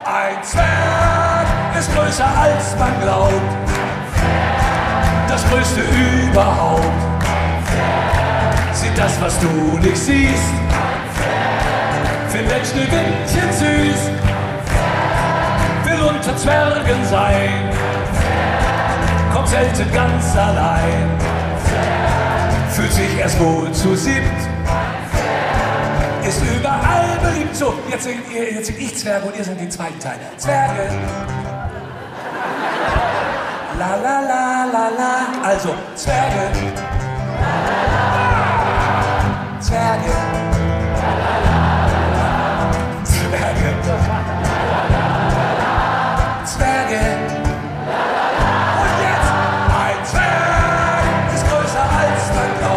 Ein Zwerg ist größer als man glaubt. Das Größte überhaupt. Sieht das, was du nicht siehst. Findet Schneewittchen süß. Will unter Zwergen sein. Kommt selten ganz allein. Fühlt sich erst wohl zu siebt. Ist überall beliebt. So, jetzt sing ich Zwerge und ihr singt den zweiten Teil. Zwerge. La la la la la. Also, Zwerge. Zwerge.